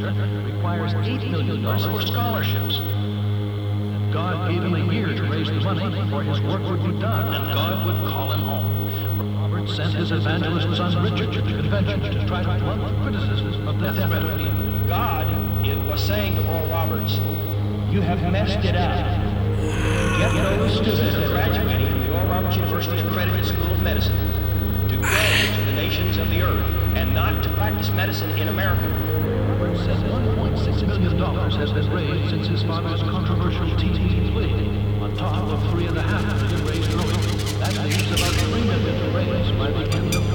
requires $8 million for scholarships. God gave him a year to raise the money before his work would be done, and God would call him home. Robert sent his evangelist son Richard to the convention to try to blunt the criticisms of the threat of evil. God was saying to Oral Roberts, "You have messed it up." Yet those students are graduating from the Oral Roberts University Accredited School of Medicine to go to the nations of the earth and not to practice medicine in America. Robert said $1.6 million has been raised since his father's controversial TV plea, on top of $3.5 million raised earlier. That leaves about $3 million to raise by the end of